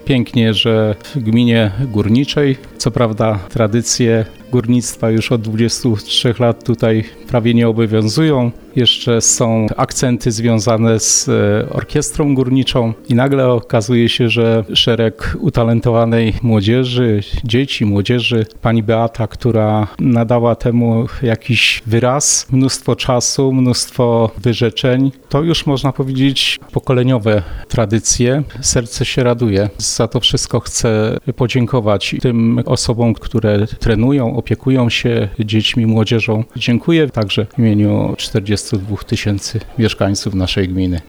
pięknie, że w gminie górniczej, co prawda tradycje górnictwa już od 23 lat tutaj prawie nie obowiązują. Jeszcze są akcenty związane z orkiestrą górniczą i nagle okazuje się, że szereg utalentowanej młodzieży, dzieci, młodzieży, pani Beata, która nadała temu jakiś wyraz, mnóstwo czasu, mnóstwo wyrzeczeń, to już można powiedzieć pokoleniowe tradycje. Serce się raduje. Za to wszystko chcę podziękować tym osobom, które trenują, opiekują się dziećmi, młodzieżą. Dziękuję także w imieniu 42 000 mieszkańców naszej gminy.